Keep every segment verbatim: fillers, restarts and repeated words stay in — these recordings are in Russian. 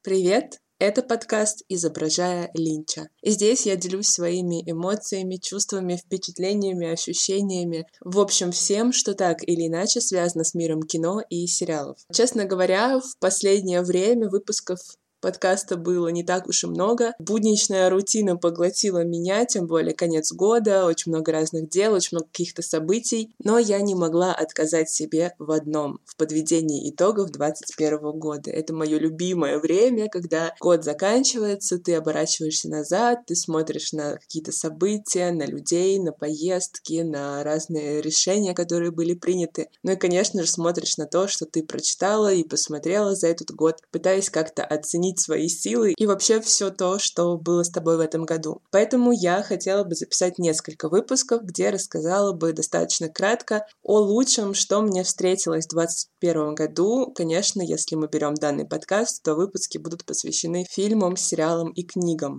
Привет! Это подкаст «Изображая Линча». И здесь я делюсь своими эмоциями, чувствами, впечатлениями, ощущениями. В общем, всем, что так или иначе связано с миром кино и сериалов. Честно говоря, в последнее время выпусков подкаста было не так уж и много. Будничная рутина поглотила меня, тем более конец года, очень много разных дел, очень много каких-то событий, но я не могла отказать себе в одном — в подведении итогов двадцать первого года. Это мое любимое время, когда год заканчивается, ты оборачиваешься назад, ты смотришь на какие-то события, на людей, на поездки, на разные решения, которые были приняты. Ну и, конечно же, смотришь на то, что ты прочитала и посмотрела за этот год, пытаясь как-то оценить свои силы и вообще все то, что было с тобой в этом году. Поэтому я хотела бы записать несколько выпусков, где рассказала бы достаточно кратко о лучшем, что мне встретилось в двадцать первом году. Конечно, если мы берем данный подкаст, то выпуски будут посвящены фильмам, сериалам и книгам.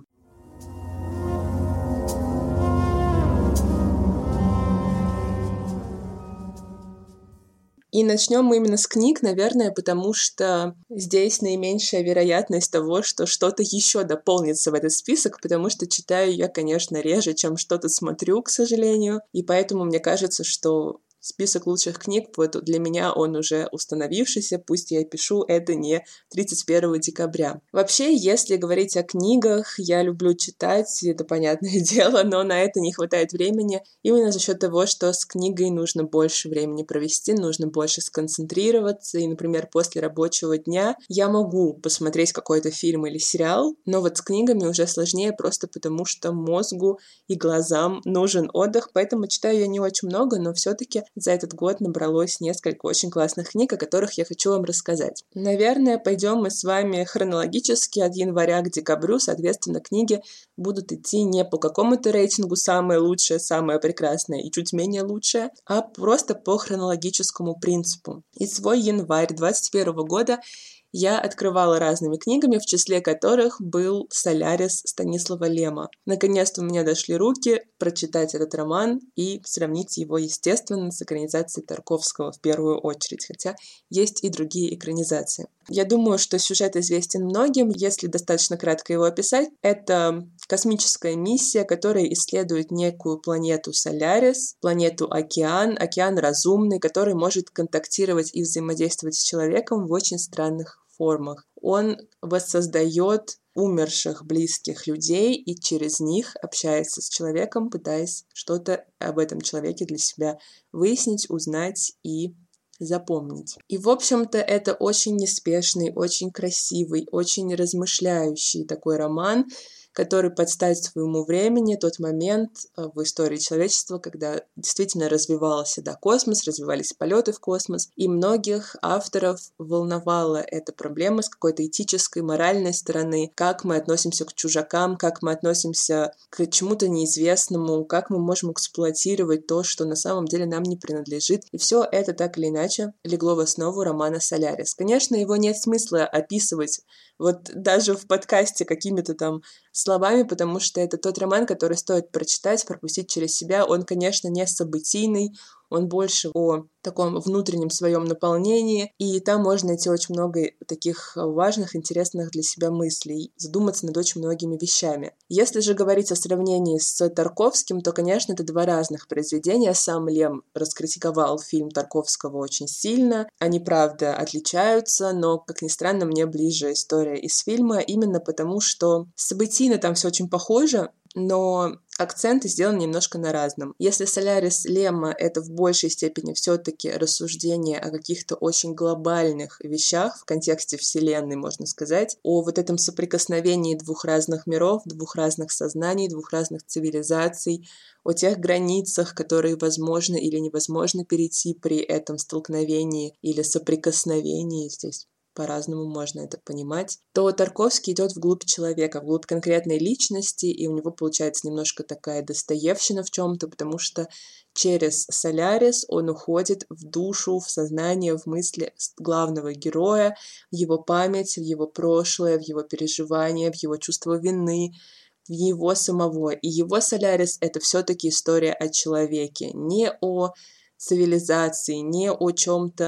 И начнем мы именно с книг, наверное, потому что здесь наименьшая вероятность того, что что-то еще дополнится в этот список, потому что читаю я, конечно, реже, чем что-то смотрю, к сожалению, и поэтому мне кажется, что список лучших книг, вот для меня он уже установившийся, пусть я пишу это не тридцать первого декабря. Вообще, если говорить о книгах, я люблю читать, это понятное дело, но на это не хватает времени, именно за счет того, что с книгой нужно больше времени провести, нужно больше сконцентрироваться, и, например, после рабочего дня я могу посмотреть какой-то фильм или сериал, но вот с книгами уже сложнее просто потому, что мозгу и глазам нужен отдых, поэтому читаю я не очень много, но все-таки за этот год набралось несколько очень классных книг, о которых я хочу вам рассказать. Наверное, пойдем мы с вами хронологически от января к декабрю, соответственно, книги будут идти не по какому-то рейтингу самое лучшее, самое прекрасное и чуть менее лучшее, а просто по хронологическому принципу. И свой январь двадцать первого года я открывала разными книгами, в числе которых был «Солярис» Станислава Лема. Наконец-то у меня дошли руки прочитать этот роман и сравнить его, естественно, с экранизацией Тарковского в первую очередь, хотя есть и другие экранизации. Я думаю, что сюжет известен многим, если достаточно кратко его описать. Это космическая миссия, которая исследует некую планету Солярис, планету Океан, океан разумный, который может контактировать и взаимодействовать с человеком в очень странных формах. Он воссоздает умерших близких людей и через них общается с человеком, пытаясь что-то об этом человеке для себя выяснить, узнать и запомнить. И, в общем-то, это очень неспешный, очень красивый, очень размышляющий такой роман, который под стать своему времени, тот момент в истории человечества, когда действительно развивался да, космос, развивались полеты в космос, и многих авторов волновала эта проблема с какой-то этической, моральной стороны, как мы относимся к чужакам, как мы относимся к чему-то неизвестному, как мы можем эксплуатировать то, что на самом деле нам не принадлежит. И все это так или иначе легло в основу романа «Солярис». Конечно, его нет смысла описывать вот даже в подкасте какими-то там словами, потому что это тот роман, который стоит прочитать, пропустить через себя. Он, конечно, не событийный, он больше о таком внутреннем своем наполнении, и там можно найти очень много таких важных, интересных для себя мыслей, задуматься над очень многими вещами. Если же говорить о сравнении с Тарковским, то, конечно, это два разных произведения. Сам Лем раскритиковал фильм Тарковского очень сильно. Они, правда, отличаются, но, как ни странно, мне ближе история из фильма, именно потому, что событийно там все очень похоже, но акценты сделаны немножко на разном. Если «Солярис» Лема — это в большей степени все-таки рассуждение о каких-то очень глобальных вещах в контексте Вселенной, можно сказать, о вот этом соприкосновении двух разных миров, двух разных сознаний, двух разных цивилизаций, о тех границах, которые возможно или невозможно перейти при этом столкновении или соприкосновении здесь. По-разному можно это понимать, то Тарковский идет вглубь человека, вглубь конкретной личности, и у него получается немножко такая достоевщина в чем-то, потому что через «Солярис» он уходит в душу, в сознание, в мысли главного героя, в его память, в его прошлое, в его переживания, в его чувство вины, в его самого. И его «Солярис» — это все-таки история о человеке, не о цивилизации, не о чем-то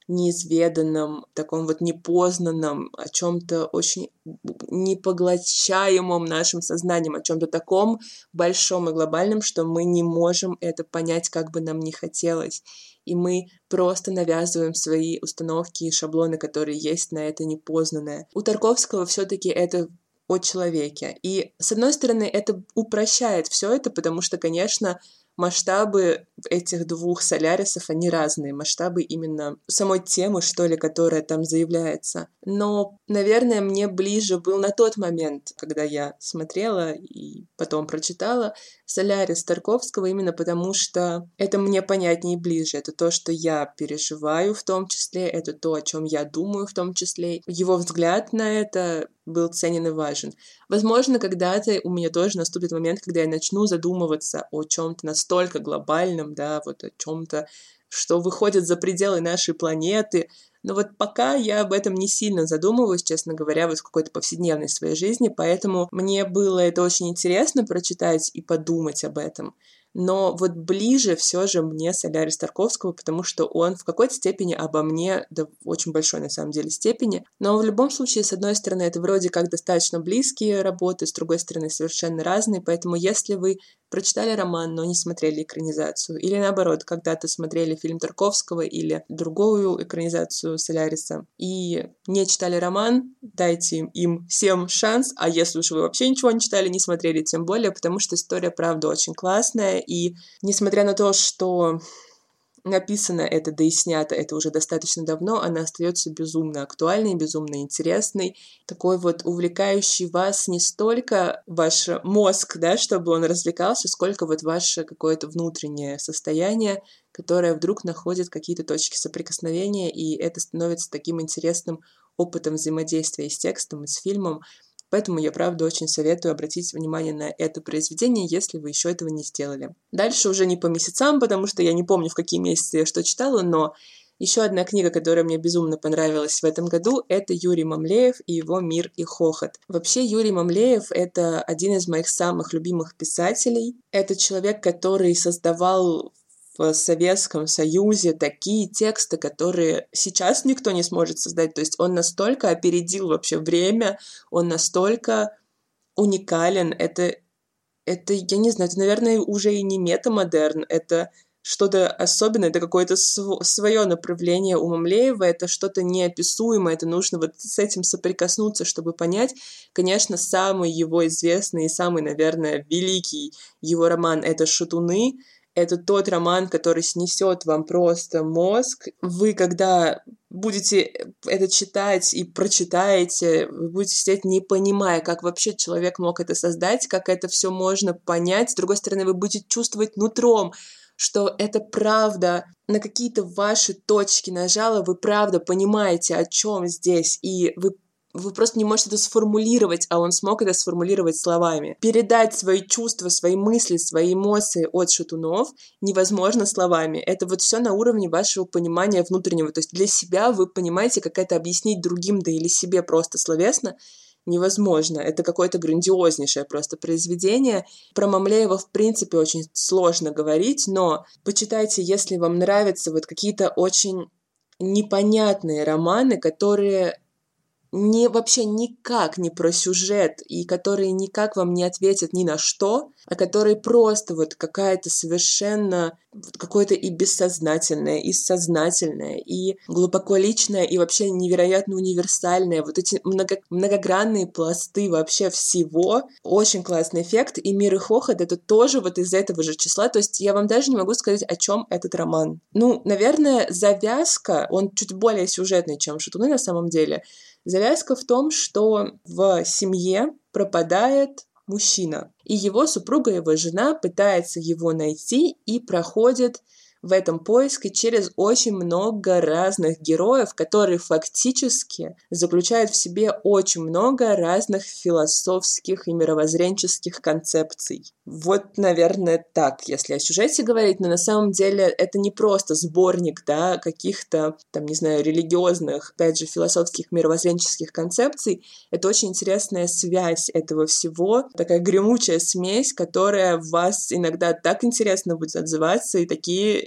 неизведанном, таком вот непознанном, о чем-то очень непоглощаемом нашим сознанием, о чем-то таком большом и глобальном, что мы не можем это понять, как бы нам ни хотелось. И мы просто навязываем свои установки и шаблоны, которые есть на это непознанное. У Тарковского все-таки это о человеке. И, с одной стороны, это упрощает все это, потому что, конечно, масштабы этих двух солярисов, они разные. Масштабы именно самой темы, что ли, которая там заявляется. Но, наверное, мне ближе был на тот момент, когда я смотрела и потом прочитала «Солярис» Тарковского, именно потому что это мне понятнее и ближе. Это то, что я переживаю в том числе, это то, о чем я думаю в том числе. Его взгляд на это был ценен и важен. Возможно, когда-то у меня тоже наступит момент, когда я начну задумываться о чем-то настолько глобальном, да, вот о чем-то, что выходит за пределы нашей планеты. Но вот пока я об этом не сильно задумываюсь, честно говоря, вот в какой-то повседневной своей жизни, поэтому мне было это очень интересно прочитать и подумать об этом. Но вот ближе все же мне «Солярис» Тарковского, потому что он в какой-то степени обо мне, да в очень большой на самом деле степени. Но в любом случае, с одной стороны, это вроде как достаточно близкие работы, с другой стороны, совершенно разные. Поэтому если вы прочитали роман, но не смотрели экранизацию, или наоборот, когда-то смотрели фильм Тарковского или другую экранизацию «Соляриса» и не читали роман, дайте им всем шанс, а если уж вы вообще ничего не читали, не смотрели, тем более, потому что история, правда, очень классная, и несмотря на то, что написано это, да и снято это уже достаточно давно, она остается безумно актуальной, безумно интересной, такой вот увлекающий вас не столько ваш мозг, да, чтобы он развлекался, сколько вот ваше какое-то внутреннее состояние, которое вдруг находит какие-то точки соприкосновения, и это становится таким интересным опытом взаимодействия с текстом, и с фильмом. Поэтому я, правда, очень советую обратить внимание на это произведение, если вы еще этого не сделали. Дальше уже не по месяцам, потому что я не помню, в какие месяцы я что читала, но еще одна книга, которая мне безумно понравилась в этом году, это Юрий Мамлеев и его «Мир и хохот». Вообще, Юрий Мамлеев — это один из моих самых любимых писателей. Это человек, который создавал в Советском Союзе такие тексты, которые сейчас никто не сможет создать. То есть он настолько опередил вообще время, он настолько уникален. Это, это, я не знаю, это, наверное, уже и не метамодерн, это что-то особенное, это какое-то св- свое направление у Мамлеева, это что-то неописуемое, это нужно вот с этим соприкоснуться, чтобы понять. Конечно, самый его известный и самый, наверное, великий его роман — это «Шатуны». Это тот роман, который снесет вам просто мозг. Вы, когда будете это читать и прочитаете, вы будете сидеть, не понимая, как вообще человек мог это создать, как это все можно понять. С другой стороны, вы будете чувствовать нутром, что это правда, на какие-то ваши точки нажала, вы правда понимаете, о чем здесь, и вы Вы просто не можете это сформулировать, а он смог это сформулировать словами. Передать свои чувства, свои мысли, свои эмоции от Шатунов невозможно словами. Это вот все на уровне вашего понимания внутреннего. То есть для себя вы понимаете, как это объяснить другим, да или себе просто словесно, невозможно. Это какое-то грандиознейшее просто произведение. Про Мамлеева, в принципе, очень сложно говорить, но почитайте, если вам нравятся вот какие-то очень непонятные романы, которые не, вообще никак не про сюжет, и которые никак вам не ответят ни на что, а которые просто вот какая-то совершенно какое-то и бессознательное, и сознательное, и глубоко личное, и вообще невероятно универсальное. Вот эти много, многогранные пласты вообще всего. Очень классный эффект. И «Мир и хохот» — это тоже вот из этого же числа. То есть я вам даже не могу сказать, о чем этот роман. Ну, наверное, завязка, он чуть более сюжетный, чем «Шатуны» на самом деле. Завязка в том, что в семье пропадает мужчина, и его супруга, его жена пытается его найти и проходит в этом поиске через очень много разных героев, которые фактически заключают в себе очень много разных философских и мировоззренческих концепций. Вот, наверное, так, если о сюжете говорить, но на самом деле это не просто сборник, да, каких-то, там, не знаю, религиозных, опять же, философских, мировоззренческих концепций. Это очень интересная связь этого всего, такая гремучая смесь, которая в вас иногда так интересно будет отзываться, и такие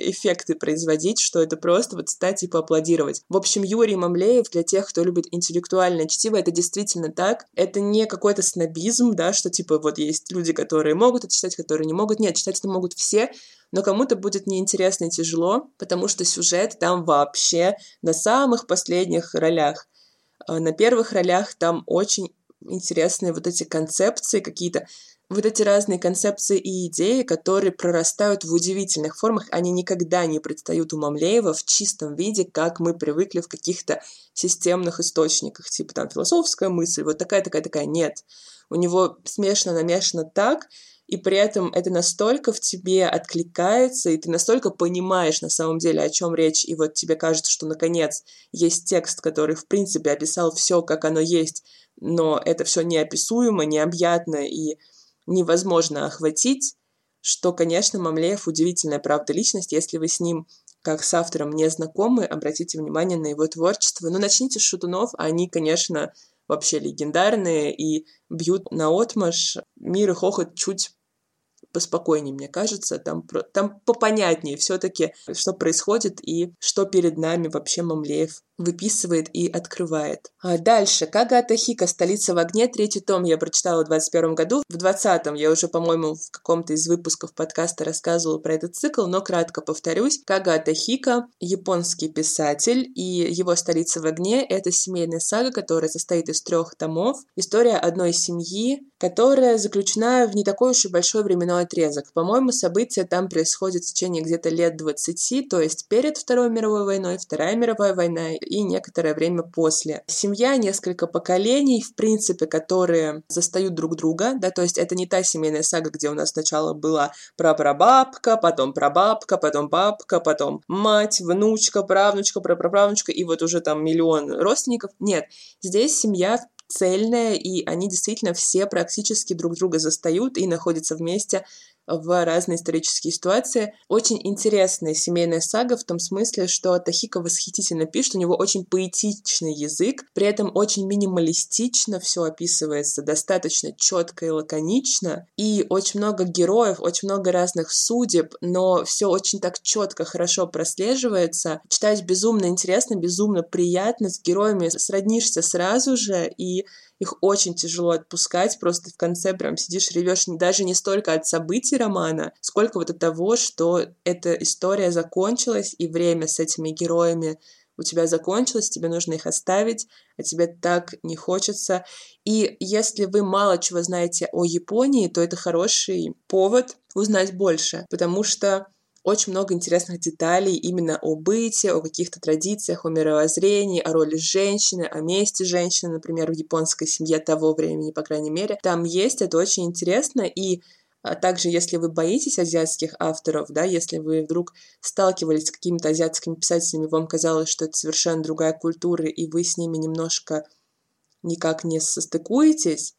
эффекты производить, что это просто вот стать и поаплодировать. В общем, Юрий Мамлеев, для тех, кто любит интеллектуальное чтиво, это действительно так. Это не какой-то снобизм, да, что типа вот есть люди, которые могут это читать, которые не могут. Нет, читать это могут все, но кому-то будет неинтересно и тяжело, потому что сюжет там вообще на самых последних ролях. На первых ролях там очень интересные вот эти концепции какие-то, вот эти разные концепции и идеи, которые прорастают в удивительных формах, они никогда не предстают у Мамлеева в чистом виде, как мы привыкли в каких-то системных источниках, типа там философская мысль, вот такая-такая-такая. Нет. У него смешано-намешано так, и при этом это настолько в тебе откликается, и ты настолько понимаешь на самом деле, о чем речь, и вот тебе кажется, что наконец есть текст, который в принципе описал все, как оно есть, но это все неописуемо, необъятно и невозможно охватить, что, конечно, Мамлеев удивительная, правда, личность. Если вы с ним, как с автором, не знакомы, обратите внимание на его творчество. Но начните с Шутунов, они, конечно, вообще легендарные и бьют наотмашь. Мир и хохот чуть поспокойнее, мне кажется, там, там попонятнее все-таки, что происходит и что перед нами вообще Мамлеев выписывает и открывает. А дальше. Кага Атахика «Столица в огне». Третий том я прочитала в двадцать первом году. В двадцатом я уже, по-моему, в каком-то из выпусков подкаста рассказывала про этот цикл, но кратко повторюсь. Кага Атахика — японский писатель, и его «Столица в огне» — это семейная сага, которая состоит из трех томов. История одной семьи, которая заключена в не такой уж и большой временной отрезок. По-моему, события там происходят в течение где-то лет двадцати, то есть перед Второй мировой войной, Вторая мировая война и некоторое время после. Семья, несколько поколений, в принципе, которые застают друг друга, да, то есть это не та семейная сага, где у нас сначала была прапрабабка, потом прабабка, потом бабка, потом мать, внучка, правнучка, прапраправнучка, и вот уже там миллион родственников. Нет, здесь семья цельная, и они действительно все практически друг друга застают и находятся вместе в разные исторические ситуации. Очень интересная семейная сага в том смысле, что Тахика восхитительно пишет, у него очень поэтичный язык, при этом очень минималистично все описывается, достаточно четко и лаконично, и очень много героев, очень много разных судеб, но все очень так четко, хорошо прослеживается. Читать безумно интересно, безумно приятно, с героями сроднишься сразу же, и их очень тяжело отпускать, просто в конце прям сидишь, ревешь даже не столько от событий романа, сколько вот от того, что эта история закончилась, и время с этими героями у тебя закончилось, тебе нужно их оставить, а тебе так не хочется. И если вы мало чего знаете о Японии, то это хороший повод узнать больше, потому что очень много интересных деталей именно о быте, о каких-то традициях, о мировоззрении, о роли женщины, о месте женщины, например, в японской семье того времени, по крайней мере. Там есть, это очень интересно, и а также, если вы боитесь азиатских авторов, да, если вы вдруг сталкивались с какими-то азиатскими писателями, вам казалось, что это совершенно другая культура, и вы с ними немножко никак не состыкуетесь,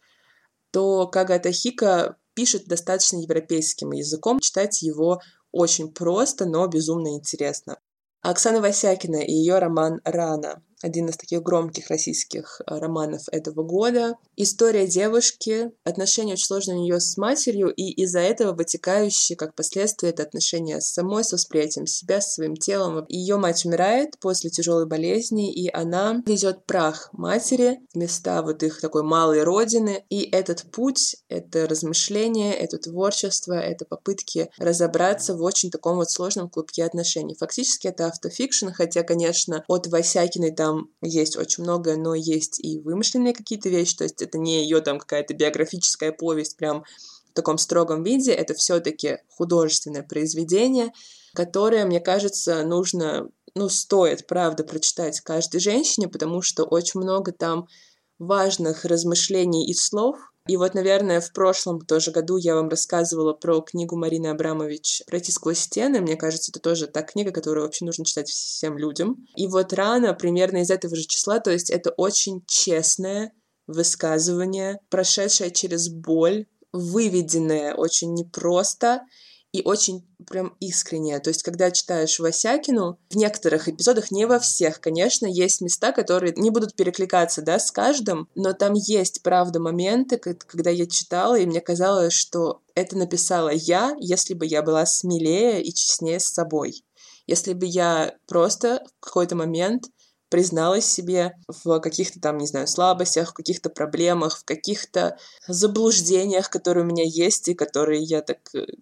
то Кага Атахика пишет достаточно европейским языком, читать его очень просто, но безумно интересно. Оксана Васякина и ее роман «Рана». Один из таких громких российских романов этого года. История девушки, отношения очень сложные у нее с матерью, и из-за этого вытекающие, как последствие, это отношения с самой, с восприятием себя, с своим телом. Ее мать умирает после тяжелой болезни, и она везет прах матери в места вот их такой малой родины. И этот путь, это размышление, это творчество, это попытки разобраться в очень таком вот сложном клубке отношений. Фактически это автофикшн, хотя, конечно, от Васякиной там есть очень многое, но есть и вымышленные какие-то вещи, то есть это не ее там какая-то биографическая повесть прям в таком строгом виде, это все-таки художественное произведение, которое, мне кажется, нужно, ну, стоит, правда, прочитать каждой женщине, потому что очень много там важных размышлений и слов. И вот, наверное, в прошлом тоже году я вам рассказывала про книгу Марины Абрамович «Пройти сквозь стены». Мне кажется, это тоже та книга, которую вообще нужно читать всем людям. И вот «Рана» примерно из этого же числа, то есть это очень честное высказывание, прошедшее через боль, выведенное очень непросто и очень прям искренне. То есть, когда читаешь Васякину, в некоторых эпизодах, не во всех, конечно, есть места, которые не будут перекликаться, да, с каждым, но там есть, правда, моменты, когда я читала, и мне казалось, что это написала я, если бы я была смелее и честнее с собой. если бы я просто в какой-то момент призналась себе в каких-то там, не знаю, слабостях, в каких-то проблемах, в каких-то заблуждениях, которые у меня есть и которые я так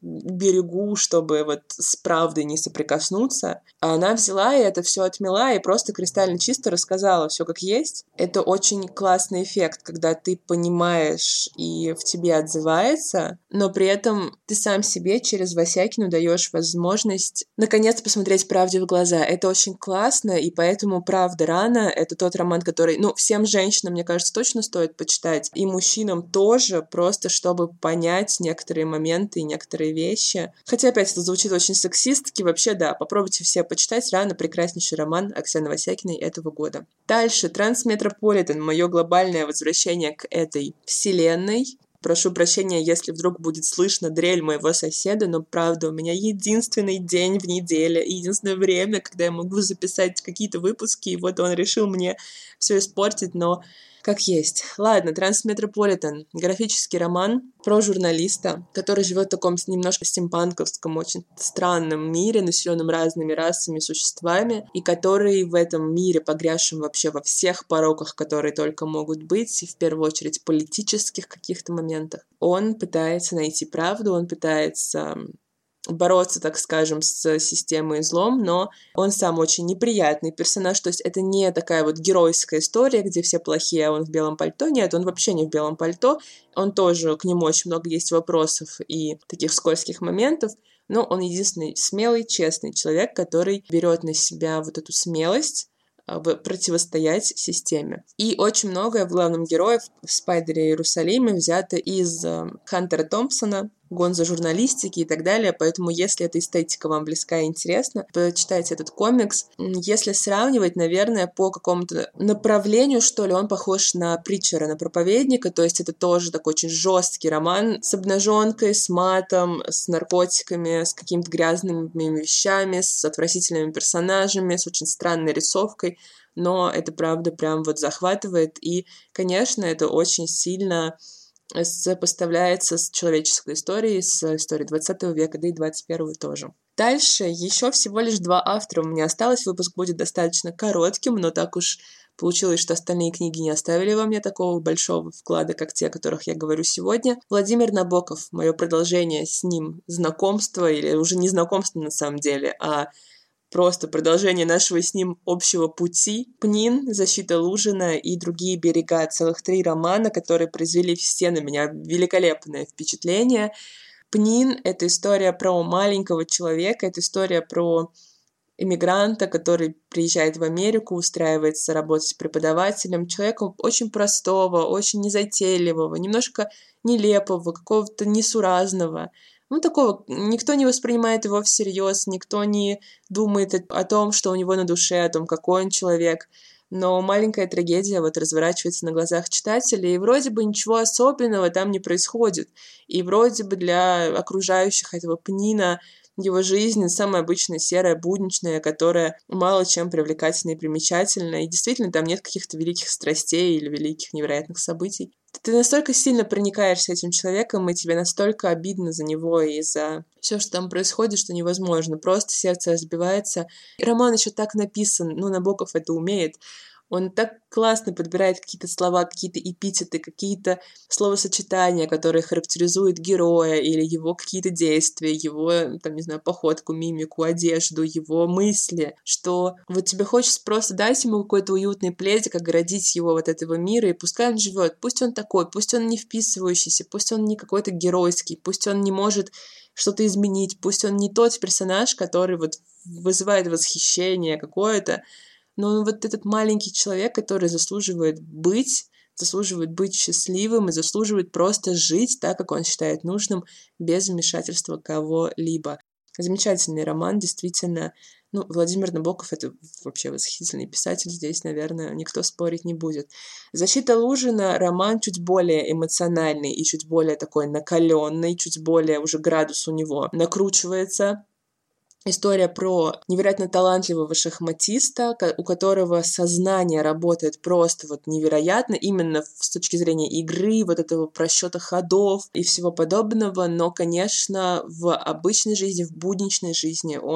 берегу, чтобы вот с правдой не соприкоснуться. А она взяла и это все отмела и просто кристально чисто рассказала все как есть. Это очень классный эффект, когда ты понимаешь и в тебе отзывается, но при этом ты сам себе через Васякину даешь возможность наконец посмотреть правде в глаза. Это очень классно, и поэтому «Правда рано» — это тот роман, который, ну, всем женщинам, мне кажется, точно стоит почитать, и мужчинам тоже, просто чтобы понять некоторые моменты и некоторые вещи. Хотя, опять, это звучит очень сексистски. Вообще, да, попробуйте все почитать. Рано прекраснейший роман Оксаны Васякиной этого года. Дальше. «Трансметрополитен. Мое глобальное возвращение к этой вселенной». Прошу прощения, если вдруг будет слышно дрель моего соседа, но правда, у меня единственный день в неделе, единственное время, когда я могу записать какие-то выпуски, и вот он решил мне все испортить, но как есть. Ладно, «Трансметрополитен». Графический роман про журналиста, который живет в таком немножко стимпанковском, очень странном мире, населенном разными расами, существами, и который в этом мире, погрязшем вообще во всех пороках, которые только могут быть, и в первую очередь политических каких-то моментах, он пытается найти правду, он пытается бороться, так скажем, с системой злом, но он сам очень неприятный персонаж, то есть это не такая вот геройская история, где все плохие, а он в белом пальто. Нет, он вообще не в белом пальто, он тоже, к нему очень много есть вопросов и таких скользких моментов, но он единственный смелый, честный человек, который берет на себя вот эту смелость противостоять системе. И очень многое в главном герое в «Спайдере Иерусалиме» взято из Хантера Томпсона, гонза журналистики и так далее, поэтому если эта эстетика вам близка и интересна, почитайте этот комикс. Если сравнивать, наверное, по какому-то направлению, что ли, он похож на Притчера, на проповедника, то есть это тоже такой очень жесткий роман с обнаженкой, с матом, с наркотиками, с какими-то грязными вещами, с отвратительными персонажами, с очень странной рисовкой, но это правда прям вот захватывает, и, конечно, это очень сильно сопоставляется с человеческой историей, с историей двадцатого века, да и двадцать первого тоже. Дальше еще всего лишь два автора у меня осталось, выпуск будет достаточно коротким, но так уж получилось, что остальные книги не оставили во мне такого большого вклада, как те, о которых я говорю сегодня. Владимир Набоков, мое продолжение с ним знакомства, или уже не знакомство на самом деле, а просто продолжение нашего с ним общего пути. «Пнин», «Защита Лужина» и «Другие берега». Целых три романа, которые произвели все на меня великолепное впечатление. «Пнин» — это история про маленького человека, это история про иммигранта, который приезжает в Америку, устраивается работать преподавателем, человека очень простого, очень незатейливого, немножко нелепого, какого-то несуразного. Ну, такого, никто не воспринимает его всерьез, никто не думает о том, что у него на душе, о том, какой он человек. Но маленькая трагедия вот разворачивается на глазах читателей, и вроде бы ничего особенного там не происходит. И вроде бы для окружающих этого Пнина его жизнь самая обычная, серая, будничная, которая мало чем привлекательна и примечательна. И действительно, там нет каких-то великих страстей или великих невероятных событий. Ты настолько сильно проникаешься этим человеком, и тебе настолько обидно за него и за все, что там происходит, что невозможно. Просто сердце разбивается. И роман еще так написан, ну, Набоков это умеет. Он так классно подбирает какие-то слова, какие-то эпитеты, какие-то словосочетания, которые характеризуют героя или его какие-то действия, его, там, не знаю, походку, мимику, одежду, его мысли, что вот тебе хочется просто дать ему какой-то уютный пледик, оградить его от этого мира, и пускай он живет, пусть он такой, пусть он не вписывающийся, пусть он не какой-то геройский, пусть он не может что-то изменить, пусть он не тот персонаж, который вот вызывает восхищение какое-то, но он вот этот маленький человек, который заслуживает быть, заслуживает быть счастливым и заслуживает просто жить так, как он считает нужным, без вмешательства кого-либо. Замечательный роман, действительно. Ну, Владимир Набоков — это вообще восхитительный писатель, здесь, наверное, никто спорить не будет. «Защита Лужина» — роман чуть более эмоциональный и чуть более такой накаленный, чуть более уже градус у него накручивается. История про невероятно талантливого шахматиста, у которого сознание работает просто вот невероятно, именно с точки зрения игры, вот этого просчета ходов и всего подобного, но, конечно, в обычной жизни, в будничной жизни он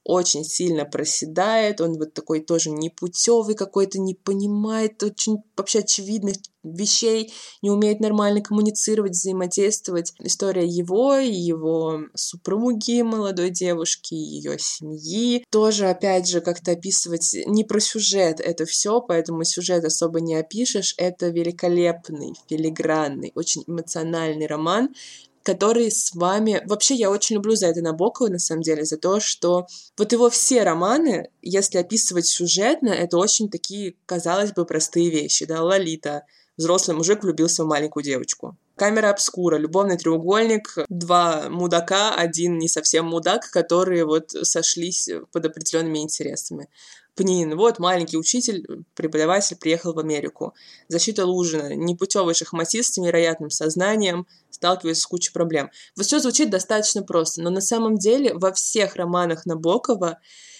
очень сильно проседает, он вот такой тоже непутевый какой-то, не понимает очень вообще очевидных вещей, не умеет нормально коммуницировать, взаимодействовать. История его и его супруги, молодой девушки, ее семьи. Тоже, опять же, как-то описывать не про сюжет это все, поэтому сюжет особо не опишешь. Это великолепный, филигранный, очень эмоциональный роман, который с вами... Вообще, я очень люблю за это Набокова, на самом деле, за то, что вот его все романы, если описывать сюжетно, это очень такие, казалось бы, простые вещи, да, «Лолита», взрослый мужик влюбился в маленькую девочку. «Камера обскура», любовный треугольник, два мудака, один не совсем мудак, которые вот сошлись под определенными интересами. Пнин, вот маленький учитель, преподаватель приехал в Америку. Защита Лужина, непутевый шахматист с невероятным сознанием, сталкивается с кучей проблем. Вот все звучит достаточно просто, но на самом деле во всех романах Набокова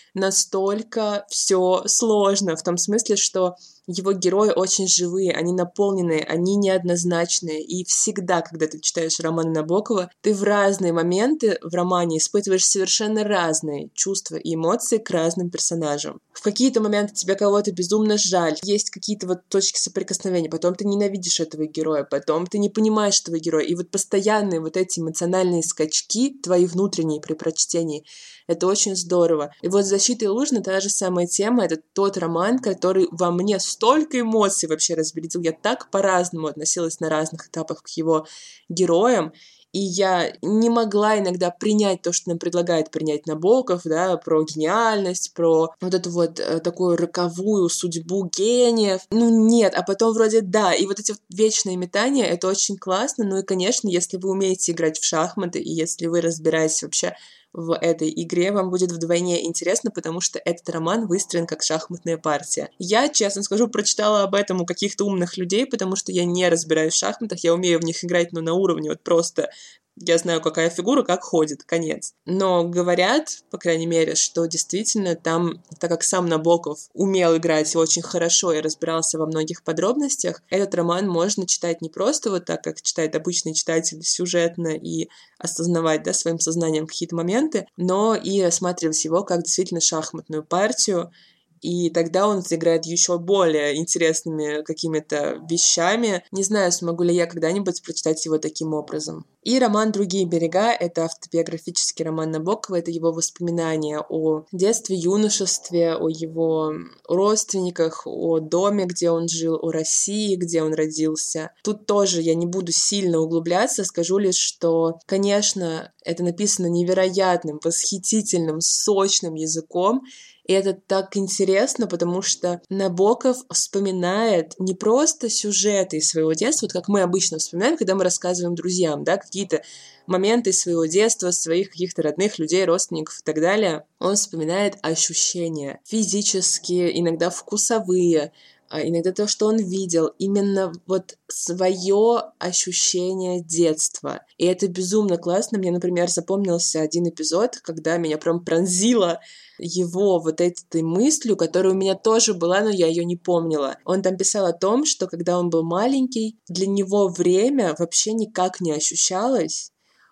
настолько все сложно, в том смысле, что его герои очень живые, они наполненные, они неоднозначные, и всегда, когда ты читаешь романы Набокова, ты в разные моменты в романе испытываешь совершенно разные чувства и эмоции к разным персонажам. В какие-то моменты тебе кого-то безумно жаль, есть какие-то вот точки соприкосновения, потом ты ненавидишь этого героя, потом ты не понимаешь этого героя, и вот постоянные вот эти эмоциональные скачки, твои внутренние при прочтении, это очень здорово. И вот «Защита Лужина» та же самая тема, это тот роман, который во мне столько эмоций вообще разбередил. Я так по-разному относилась на разных этапах к его героям, и я не могла иногда принять то, что нам предлагает принять Набоков, да, про гениальность, про вот эту вот э, такую роковую судьбу гениев. Ну нет, а потом вроде да, и вот эти вот вечные метания, это очень классно, ну и, конечно, если вы умеете играть в шахматы, и если вы разбираетесь вообще в этой игре, вам будет вдвойне интересно, потому что этот роман выстроен как шахматная партия. Я, честно скажу, прочитала об этом у каких-то умных людей, потому что я не разбираюсь в шахматах, я умею в них играть, но на уровне вот просто я знаю, какая фигура, как ходит, конец. Но говорят, по крайней мере, что действительно там, так как сам Набоков умел играть очень хорошо и разбирался во многих подробностях, этот роман можно читать не просто вот так, как читает обычный читатель сюжетно и осознавать, да, своим сознанием какие-то моменты, но и рассматривать его как действительно шахматную партию, и тогда он сыграет еще более интересными какими-то вещами. Не знаю, смогу ли я когда-нибудь прочитать его таким образом. И роман «Другие берега» — это автобиографический роман Набокова, это его воспоминания о детстве, юношестве, о его родственниках, о доме, где он жил, о России, где он родился. Тут тоже я не буду сильно углубляться, скажу лишь, что, конечно, это написано невероятным, восхитительным, сочным языком, и это так интересно, потому что Набоков вспоминает не просто сюжеты из своего детства, вот как мы обычно вспоминаем, когда мы рассказываем друзьям, да, какие-то моменты из своего детства, своих каких-то родных людей, родственников и так далее. Он вспоминает ощущения физические, иногда вкусовые, иногда то, что он видел, именно вот свое ощущение детства. И это безумно классно. Мне, например, запомнился один эпизод, когда меня прям пронзило его вот этой мыслью, которая у меня тоже была, но я ее не помнила. Он там писал о том, что когда он был маленький, для него время вообще никак не ощущалось.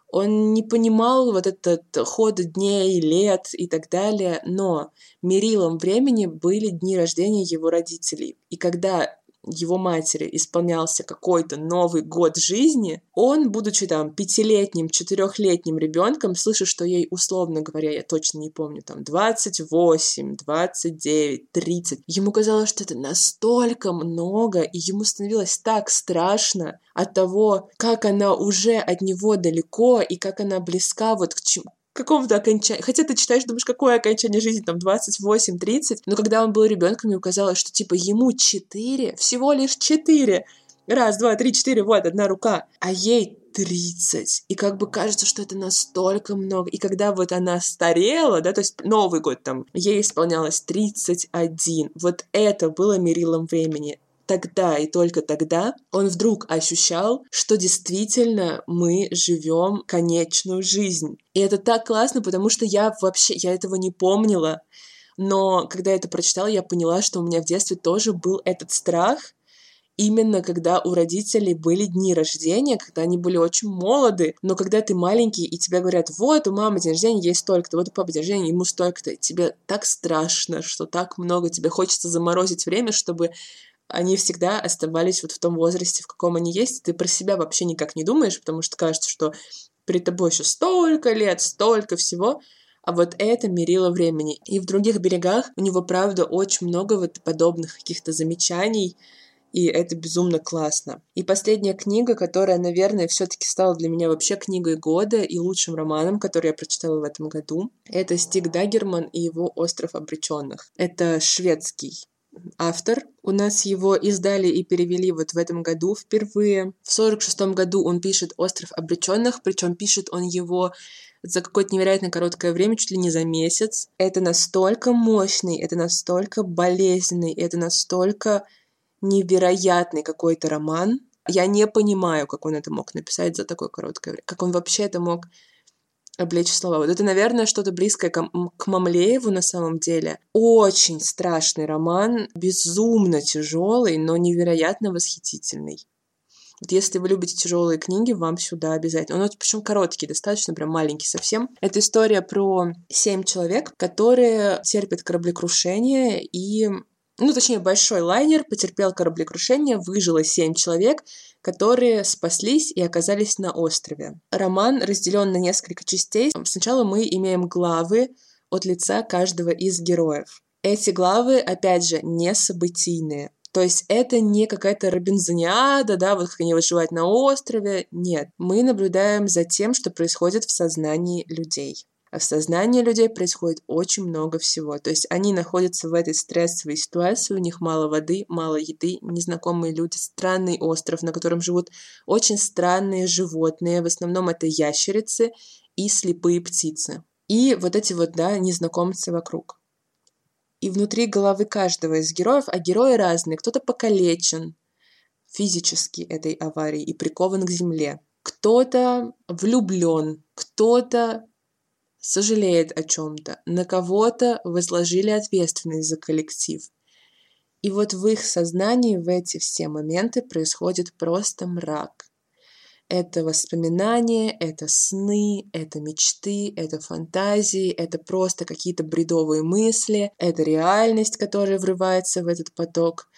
Он не понимал вот этот ход дней, лет и так далее, но мерилом времени были дни рождения его родителей. И когда его матери исполнялся какой-то Новый год жизни, он, будучи там пятилетним, четырехлетним ребенком, слыша, что ей, условно говоря, я точно не помню, там двадцать восемь, двадцать девять, тридцать, ему казалось, что это настолько много, и ему становилось так страшно от того, как она уже от него далеко, и как она близка вот к чему, какому-то окончанию. Хотя ты читаешь, думаешь, какое окончание жизни, там, двадцать восемь тридцать, но когда он был ребенком, ему казалось, что, типа, ему четыре, всего лишь четыре. Раз, два, три, четыре, вот, одна рука. А ей тридцать. И как бы кажется, что это настолько много. И когда вот она старела, да, то есть Новый год там, ей исполнялось тридцать один. Вот это было мерилом времени. Тогда и только тогда он вдруг ощущал, что действительно мы живем конечную жизнь. И это так классно, потому что я вообще, я этого не помнила. Но когда я это прочитала, я поняла, что у меня в детстве тоже был этот страх. именно когда у родителей были дни рождения, когда они были очень молоды, но когда ты маленький, и тебе говорят, вот, у мамы день рождения есть столько-то, вот у папы день рождения, ему столько-то, тебе так страшно, что так много, тебе хочется заморозить время, чтобы они всегда оставались вот в том возрасте, в каком они есть, ты про себя вообще никак не думаешь, потому что кажется, что перед тобой еще столько лет, столько всего, а вот это мерило времени. И в других берегах у него, правда, очень много вот подобных каких-то замечаний, и это безумно классно. И последняя книга, которая, наверное, все-таки стала для меня вообще книгой года и лучшим романом, который я прочитала в этом году, это Стиг Даггерман и его «Остров обреченных». Это шведский автор. У нас его издали и перевели вот в этом году впервые. В сорок шестом году он пишет «Остров обреченных», причем пишет он его за какое-то невероятно короткое время, чуть ли не за месяц. Это настолько мощный, это настолько болезненный, это настолько невероятный какой-то роман. Я не понимаю, как он это мог написать за такое короткое время, как он вообще это мог облечь в слова. Вот это, наверное, что-то близкое к, к Мамлееву на самом деле. Очень страшный роман, безумно тяжелый, но невероятно восхитительный. Вот если вы любите тяжелые книги, вам сюда обязательно. Он причем короткий, достаточно, прям маленький совсем. Это история про семь человек, которые терпят кораблекрушение и... Ну, точнее, большой лайнер потерпел кораблекрушение, выжило семь человек, которые спаслись и оказались на острове. Роман разделен на несколько частей. Сначала мы имеем главы от лица каждого из героев. Эти главы, опять же, не событийные. То есть это не какая-то робинзониада, да, вот как они выживают на острове. Нет, мы наблюдаем за тем, что происходит в сознании людей. А в сознании людей происходит очень много всего. То есть они находятся в этой стрессовой ситуации, у них мало воды, мало еды, незнакомые люди, странный остров, на котором живут очень странные животные. В основном это ящерицы и слепые птицы. И вот эти вот, да, незнакомцы вокруг. И внутри головы каждого из героев, а герои разные. Кто-то покалечен физически этой аварией и прикован к земле. Кто-то влюблен, кто-то сожалеет о чем-то, на кого-то возложили ответственность за коллектив. И вот в их сознании в эти все моменты происходит просто мрак. Это воспоминания, это сны, это мечты, это фантазии, это просто какие-то бредовые мысли, это реальность, которая врывается в этот поток.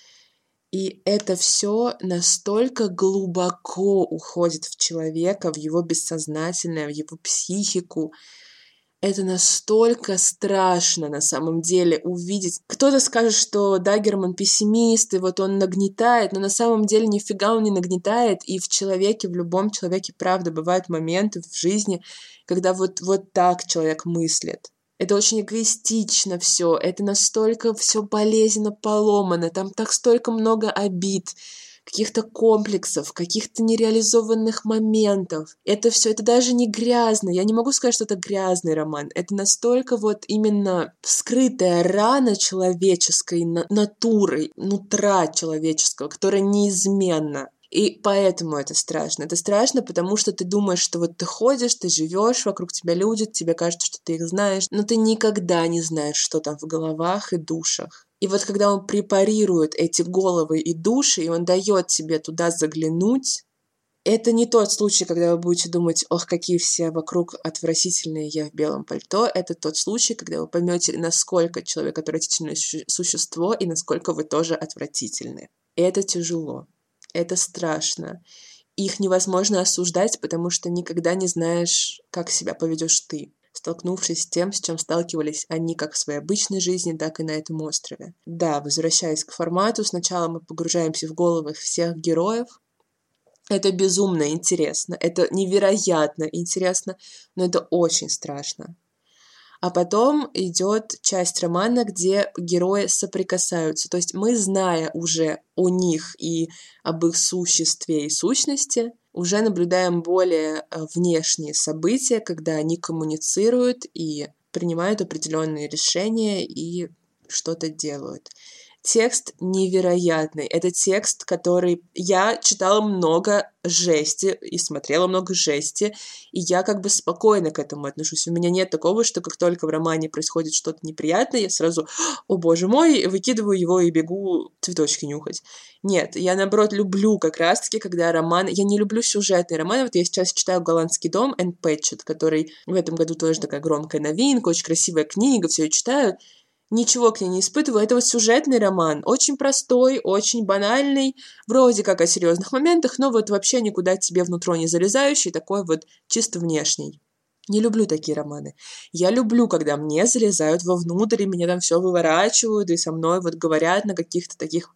И это все настолько глубоко уходит в человека, в его бессознательное, в его психику. Это настолько страшно на самом деле увидеть. Кто-то скажет, что Даггерман пессимист, и вот он нагнетает, но на самом деле нифига он не нагнетает, и в человеке, в любом человеке, правда, бывают моменты в жизни, когда вот, вот так человек мыслит. Это очень эгоистично все, это настолько все болезненно поломано, там так столько много обид, каких-то комплексов, каких-то нереализованных моментов. Это все, это даже не грязно. Я не могу сказать, что это грязный роман. Это настолько вот именно вскрытая рана человеческой на- натуры, нутра человеческого, которая неизменна. И поэтому это страшно. Это страшно, потому что ты думаешь, что вот ты ходишь, ты живешь, вокруг тебя люди, тебе кажется, что ты их знаешь, но ты никогда не знаешь, что там в головах и душах. И вот когда он препарирует эти головы и души, и он дает тебе туда заглянуть, это не тот случай, когда вы будете думать, ох, какие все вокруг отвратительные, я в белом пальто. Это тот случай, когда вы поймете, насколько человек отвратительное существо и насколько вы тоже отвратительны. И это тяжело, это страшно. Их невозможно осуждать, потому что никогда не знаешь, как себя поведешь ты, столкнувшись с тем, с чем сталкивались они как в своей обычной жизни, так и на этом острове. Да, возвращаясь к формату, сначала мы погружаемся в головы всех героев. Это безумно интересно, это невероятно интересно, но это очень страшно. А потом идет часть романа, где герои соприкасаются. То есть мы, зная уже о них и об их существе и сущности, уже наблюдаем более внешние события, когда они коммуницируют и принимают определенные решения и что-то делают. Текст невероятный. Это текст, который... Я читала много жести и смотрела много жести, и я как бы спокойно к этому отношусь. У меня нет такого, что как только в романе происходит что-то неприятное, я сразу, о боже мой, выкидываю его и бегу цветочки нюхать. Нет, я наоборот люблю как раз-таки, когда роман... Я не люблю сюжетные романы. Вот я сейчас читаю «Голландский дом» Энн Пэтчетт, который в этом году тоже такая громкая новинка, очень красивая книга, все ее читаю. Ничего к ней не испытываю. Это вот сюжетный роман. Очень простой, очень банальный, вроде как о серьезных моментах, но вот вообще никуда тебе внутрь не залезающий, такой вот чисто внешний. Не люблю такие романы. Я люблю, когда мне залезают вовнутрь, и меня там все выворачивают, и со мной вот говорят на каких-то таких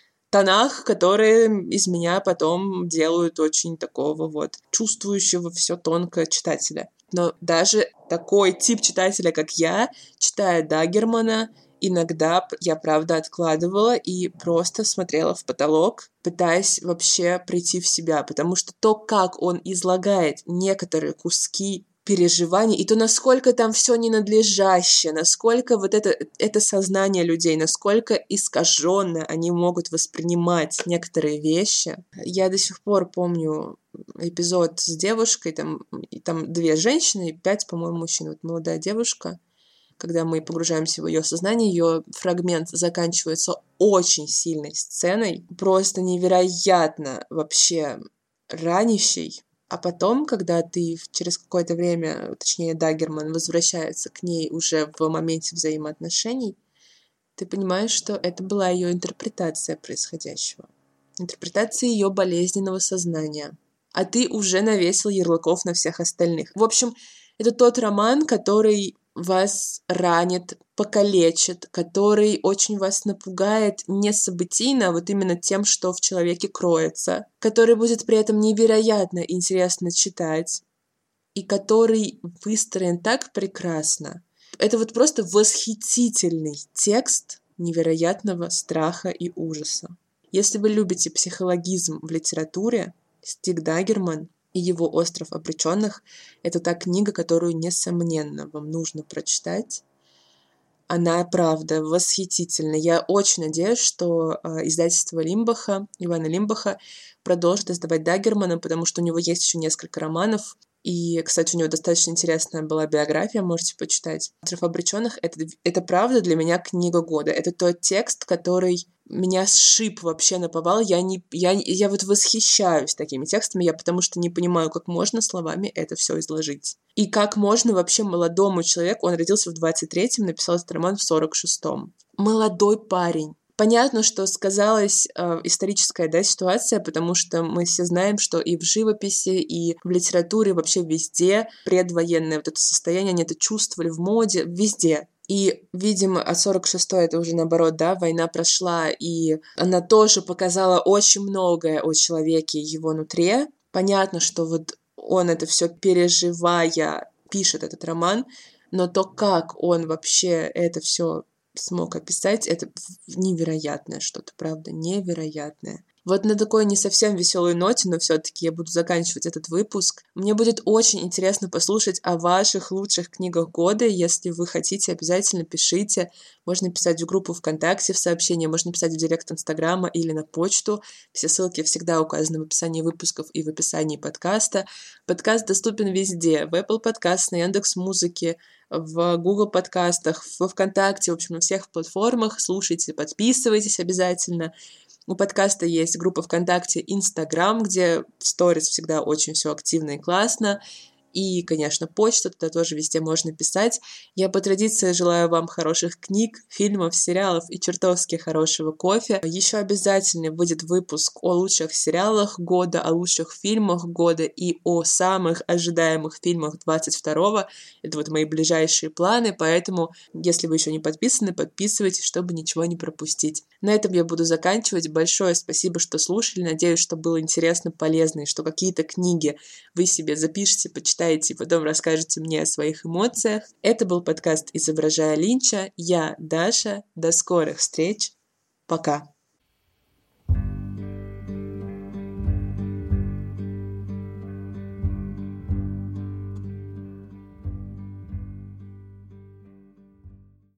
тонах, которые из меня потом делают очень такого вот чувствующего все тонко читателя. Но даже такой тип читателя, как я, читая Даггермана, иногда я, правда, откладывала и просто смотрела в потолок, пытаясь вообще прийти в себя, потому что то, как он излагает некоторые куски переживаний, и то, насколько там все ненадлежаще, насколько вот это, это сознание людей, насколько искаженно они могут воспринимать некоторые вещи. Я до сих пор помню эпизод с девушкой, там, и там две женщины и пять, по-моему, мужчин. Вот молодая девушка, когда мы погружаемся в ее сознание, ее фрагмент заканчивается очень сильной сценой, просто невероятно вообще ранящей. А потом, когда ты через какое-то время, точнее, Даггерман возвращается к ней уже в моменте взаимоотношений, ты понимаешь, что это была ее интерпретация происходящего. Интерпретация ее болезненного сознания. А ты уже навесил ярлыков на всех остальных. В общем, это тот роман, который вас ранит, покалечит, который очень вас напугает не событийно, а вот именно тем, что в человеке кроется, который будет при этом невероятно интересно читать, и который выстроен так прекрасно. Это вот просто восхитительный текст невероятного страха и ужаса. Если вы любите психологизм в литературе, Стиг Даггерман и его «Остров обреченных» — это та книга, которую, несомненно, вам нужно прочитать. Она, правда, восхитительна. Я очень надеюсь, что э, издательство Лимбаха, Ивана Лимбаха, продолжит издавать Даггермана, потому что у него есть еще несколько романов. И, кстати, у него достаточно интересная была биография, можете почитать. «Остров обреченных» — это, это, правда, для меня книга года. Это тот текст, который меня сшиб вообще наповал. Я, не, я, я вот восхищаюсь такими текстами, я потому что не понимаю, как можно словами это все изложить. И как можно вообще молодому человеку, он родился в двадцать третьем, написал этот роман в сорок шестом. Молодой парень. Понятно, что сказалась э, историческая, да, ситуация, потому что мы все знаем, что и в живописи, и в литературе, вообще везде предвоенное вот это состояние, они это чувствовали в моде, везде. И, видимо, а сорок шестой это уже наоборот, да, война прошла, и она тоже показала очень многое о человеке и его нутре. Понятно, что вот он это все переживая пишет этот роман, но то, как он вообще это все смог описать, это невероятное что-то, правда, невероятное. Вот на такой не совсем веселой ноте, но все-таки я буду заканчивать этот выпуск. Мне будет очень интересно послушать о ваших лучших книгах года. Если вы хотите, обязательно пишите. Можно писать в группу ВКонтакте в сообщения, можно писать в директ Инстаграма или на почту. Все ссылки всегда указаны в описании выпусков и в описании подкаста. Подкаст доступен везде. В Apple Podcasts, на Яндекс.Музыке, в Google подкастах, во ВКонтакте, в общем, на всех платформах. Слушайте, подписывайтесь обязательно. У подкаста есть группа ВКонтакте, Инстаграм, где в сторис всегда очень все активно и классно. И, конечно, почта, туда тоже везде можно писать. Я по традиции желаю вам хороших книг, фильмов, сериалов и чертовски хорошего кофе. Еще обязательно выйдет выпуск о лучших сериалах года, о лучших фильмах года и о самых ожидаемых фильмах двадцать второго. Это вот мои ближайшие планы, поэтому, если вы еще не подписаны, подписывайтесь, чтобы ничего не пропустить. На этом я буду заканчивать. Большое спасибо, что слушали. Надеюсь, что было интересно, полезно, и что какие-то книги вы себе запишите, почитаете, и потом расскажете мне о своих эмоциях. Это был подкаст «Изображая Линча». Я Даша. До скорых встреч. Пока.